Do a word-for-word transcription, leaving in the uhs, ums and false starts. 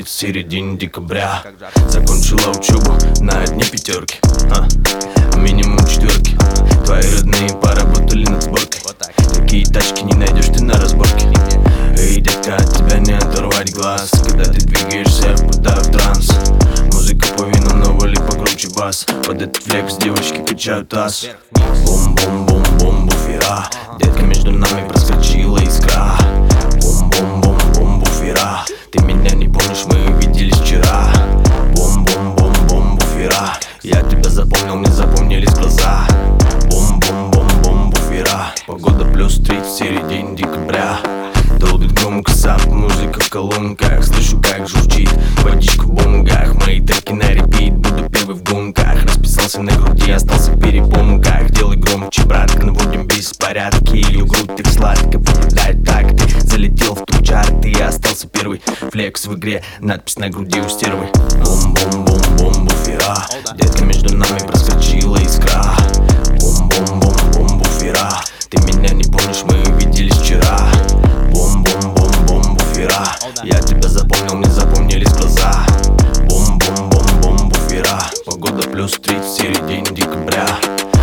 тридцать, середине декабря. Закончила учебу на одни пятерки, а, минимум четверки. Твои родные поработали над сборкой. Такие тачки не найдешь ты на разборке. Эй, детка, от тебя не оторвать глаз, когда ты двигаешься, впадаю в транс. Музыка по вину, но вали погромче бас. Под этот флекс девочки качают таз. Бум-бум-бум-бум, буфера. Детка, между нами проскочила искра. Бум-бум-бум-бум, буфера. Ты меня не помнишь, мы виделись вчера. Бум-бум-бум-бум, буфера. Я тебя запомнил, мне запомнились глаза. Бум-бум-бум-бум, буфера. Погода плюс тридцать, середине декабря. Долбит громко сап, музыка в колонках. Слышу, как журчит водичка в бонгах. Мои треки на репит, буду первый в гонках. Расписался на груди, остался в перепонках. Делай громче, братка, наводим беспорядки. Ее грудь так сладко попадает так. Ты залетел в топ чарт, и остался первый. Флекс в игре, надпись на груди у стервы. Бум-бум-бум-бум, буфера. Детка, между нами проскочила искра. Бум-бум-бум-бум, буфера. Ты меня не помнишь, мы виделись вчера. Бум-бум-бум-бум, буфера. Я тебя запомнил, мне запомнились глаза. Бум-бум-бум-бум, буфера. Погода плюс тридцать, середине декабря.